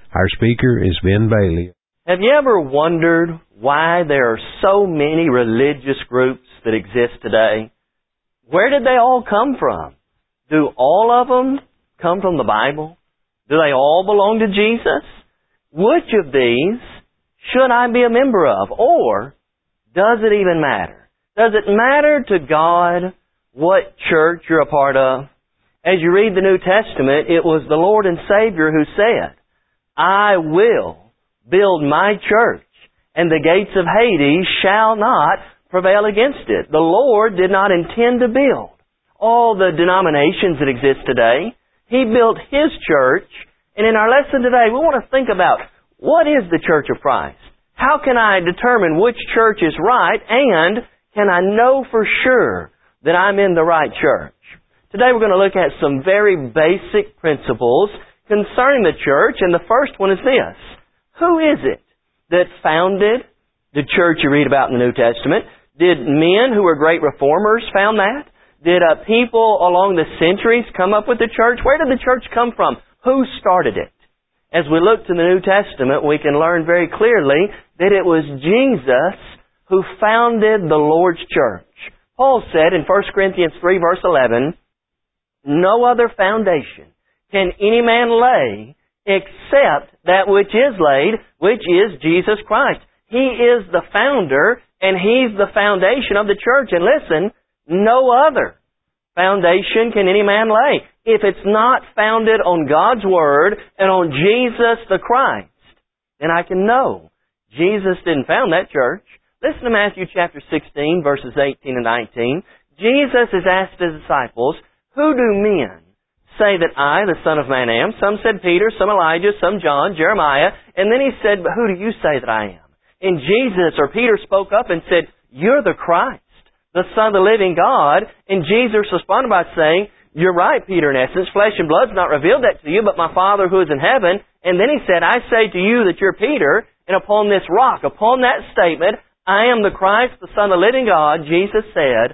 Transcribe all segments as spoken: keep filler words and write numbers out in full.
Our speaker is Ben Bailey. Have you ever wondered why there are so many religious groups that exist today? Where did they all come from? Do all of them come from the Bible? Do they all belong to Jesus? Which of these should I be a member of? Or does it even matter? Does it matter to God what church you're a part of? As you read the New Testament, it was the Lord and Savior who said, I will build my church, and the gates of Hades shall not prevail against it. The Lord did not intend to build all the denominations that exist today. He built His church, and in our lesson today, we want to think about what is the Church of Christ? How can I determine which church is right, and can I know for sure that I'm in the right church? Today we're going to look at some very basic principles concerning the church, and the first one is this. Who is it that founded the church you read about in the New Testament? Did men who were great reformers found that? Did uh, people along the centuries come up with the church? Where did the church come from? Who started it? As we look to the New Testament, we can learn very clearly that it was Jesus who founded the Lord's church. Paul said in First Corinthians three, verse eleven, no other foundation can any man lay except that which is laid, which is Jesus Christ. He is the founder, and He's the foundation of the church. And listen, no other foundation can any man lay. If it's not founded on God's Word and on Jesus the Christ, then I can know Jesus didn't found that church. Listen to Matthew chapter sixteen, verses eighteen and nineteen. Jesus has asked His disciples, who do men say that I, the Son of Man, am? Some said Peter, some Elijah, some John, Jeremiah. And then He said, but who do you say that I am? And Jesus or Peter spoke up and said, you're the Christ, the Son of the living God. And Jesus responded by saying, you're right, Peter, in essence. Flesh and blood's not revealed that to you, but my Father who is in heaven. And then He said, I say to you that you're Peter, and upon this rock, upon that statement, I am the Christ, the Son of the living God. Jesus said,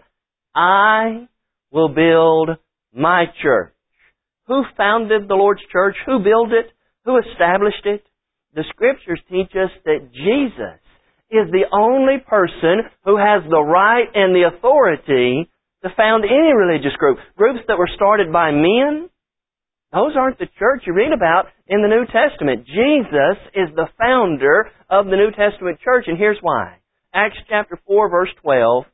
I will build my church. Who founded the Lord's church? Who built it? Who established it? The Scriptures teach us that Jesus is the only person who has the right and the authority to found any religious group. Groups that were started by men, those aren't the church you read about in the New Testament. Jesus is the founder of the New Testament church, and here's why. Acts chapter four, verse twelve,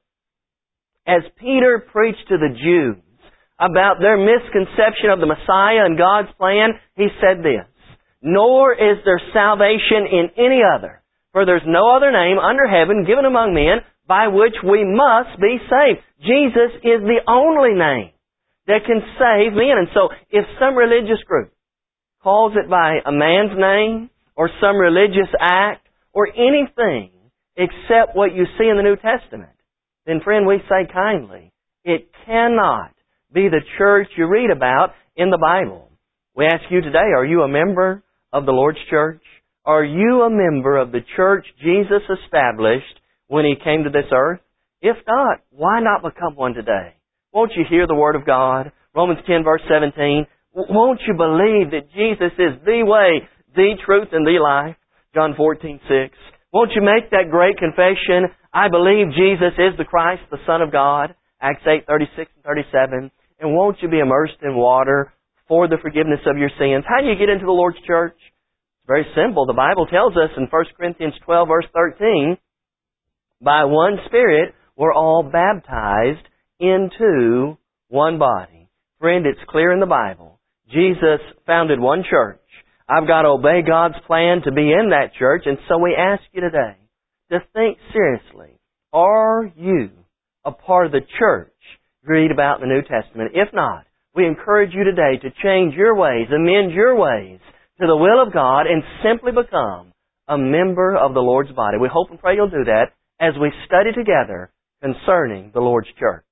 as Peter preached to the Jews about their misconception of the Messiah and God's plan, he said this, nor is there salvation in any other, for there's no other name under heaven given among men by which we must be saved. Jesus is the only name that can save men. And so if some religious group calls it by a man's name or some religious act or anything except what you see in the New Testament, then friend, we say kindly, it cannot be the church you read about in the Bible. We ask you today, are you a member of the Lord's church? Are you a member of the church Jesus established when He came to this earth? If not, why not become one today? Won't you hear the Word of God? Romans ten, verse seventeen. Won't you believe that Jesus is the way, the truth, and the life? John fourteen, six. Won't you make that great confession? I believe Jesus is the Christ, the Son of God. Acts eight, thirty-six and thirty-seven. And won't you be immersed in water for the forgiveness of your sins? How do you get into the Lord's church? It's very simple. The Bible tells us in First Corinthians twelve, verse thirteen, by one Spirit we're all baptized into one body. Friend, it's clear in the Bible. Jesus founded one church. I've got to obey God's plan to be in that church, and so we ask you today to think seriously. Are you a part of the church you read about in the New Testament? If not, we encourage you today to change your ways, amend your ways to the will of God, and simply become a member of the Lord's body. We hope and pray you'll do that as we study together concerning the Lord's church.